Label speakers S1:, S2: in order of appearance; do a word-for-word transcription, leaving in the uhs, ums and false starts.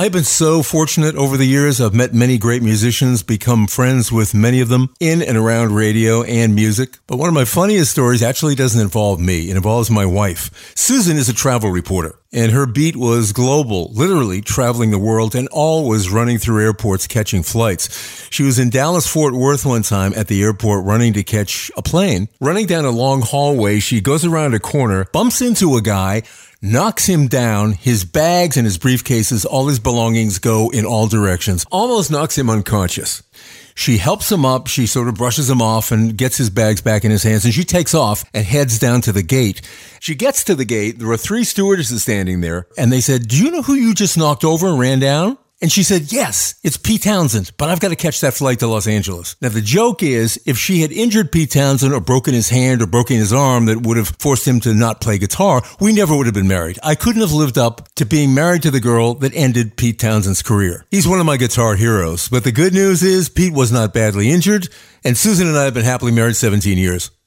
S1: I've been so fortunate over the years. I've met many great musicians, become friends with many of them in and around radio and music. But one of my funniest stories actually doesn't involve me. It involves my wife. Susan is a travel reporter, and her beat was global, literally traveling the world, and all was running through airports catching flights. She was in Dallas-Fort Worth one time at the airport running to catch a plane. Running down a long hallway, she goes around a corner, bumps into a guy, knocks him down, his bags and his briefcases, all his belongings go in all directions, almost knocks him unconscious. She helps him up, she sort of brushes him off and gets his bags back in his hands, and she takes off and heads down to the gate. She gets to the gate, there are three stewardesses standing there, and they said, "Do you know who you just knocked over and ran down?" And she said, "Yes, it's Pete Townsend, but I've got to catch that flight to Los Angeles." Now, the joke is, if she had injured Pete Townsend or broken his hand or broken his arm that would have forced him to not play guitar, we never would have been married. I couldn't have lived up to being married to the girl that ended Pete Townsend's career. He's one of my guitar heroes. But the good news is, Pete was not badly injured, and Susan and I have been happily married seventeen years.